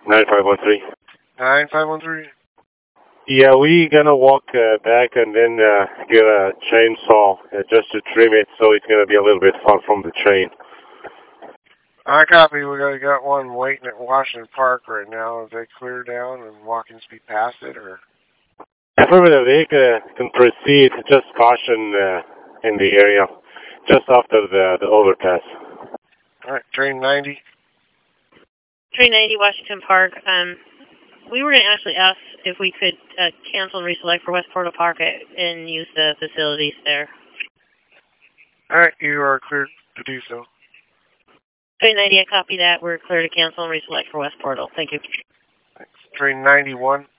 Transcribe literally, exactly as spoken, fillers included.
nine five one three. nine five one three. Yeah, we gonna walk uh, back and then uh, get a chainsaw uh, just to trim it, so it's gonna be a little bit far from the train. I copy. We got, got one waiting at Washington Park right now. Is they clear down and walking speed past it, or? Affirmative, they uh, can proceed. Just caution uh, in the area, just after the the overpass. All right, train ninety. Train ninety, Washington Park. Um, we were going to actually ask if we could uh, cancel and reselect for West Portal Park and use the facilities there. All right, you are cleared to do so. Train ninety, I copy that. We're clear to cancel and reselect for West Portal. Thank you. Thanks. Train ninety-one.